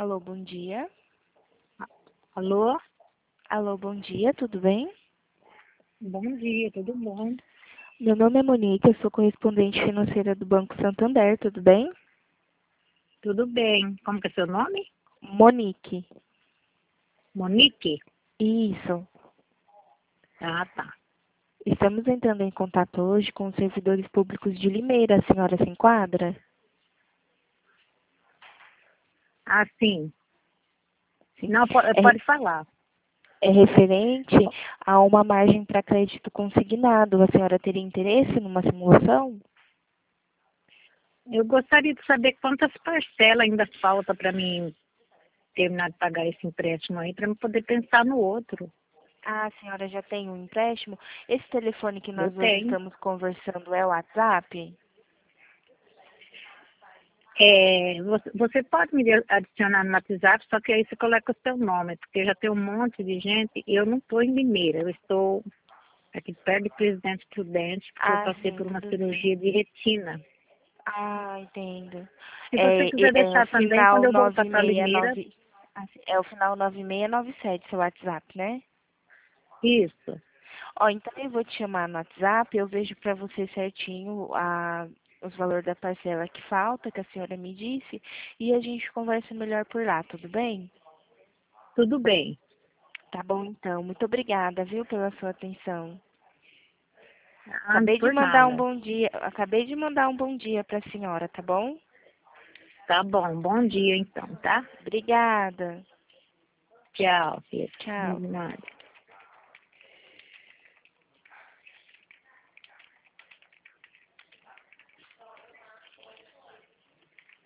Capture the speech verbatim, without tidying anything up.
Alô, bom dia. Alô? Alô, bom dia, tudo bem? Bom dia, tudo bom? Meu nome é Monique, eu sou correspondente financeira do Banco Santander, tudo bem? Tudo bem. Como que é seu nome? Monique. Monique? Isso. Ah, tá. Estamos entrando em contato hoje com os servidores públicos de Limeira. A senhora se enquadra? Ah, sim. Sim. Não, pode, É, pode falar. é referente a uma margem para crédito consignado. A senhora teria interesse numa simulação? Eu gostaria de saber quantas parcelas ainda falta para mim terminar de pagar esse empréstimo aí, para eu poder pensar no outro. Ah, a senhora já tem um empréstimo? Esse telefone que Eu nós hoje tenho. estamos conversando é o WhatsApp? É, você, você pode me adicionar no WhatsApp, só que aí você coloca o seu nome, porque já tem um monte de gente e eu não estou em Limeira, eu estou aqui perto de Presidente Prudente, porque eu Ah, passei sim, por uma tudo bem. cirurgia de retina. Ah, entendo. Se você É, quiser é, é o deixar também, quando final eu voltar para Limeira, nove seis nove. assim, É o final nove seis nove sete, seu WhatsApp, né? isso. Ó, então eu vou te chamar no WhatsApp, eu vejo pra você certinho a, os valores da parcela que falta, que a senhora me disse, e a gente conversa melhor por lá, tudo bem? Tudo bem. Tá bom, então. Muito obrigada, viu, pela sua atenção. Ah, Acabei de por mandar um nada. bom dia, acabei de mandar um bom dia pra senhora, tá bom? Tá bom. Bom dia, então, tá? Obrigada. Tchau, filha. Tchau. Nada.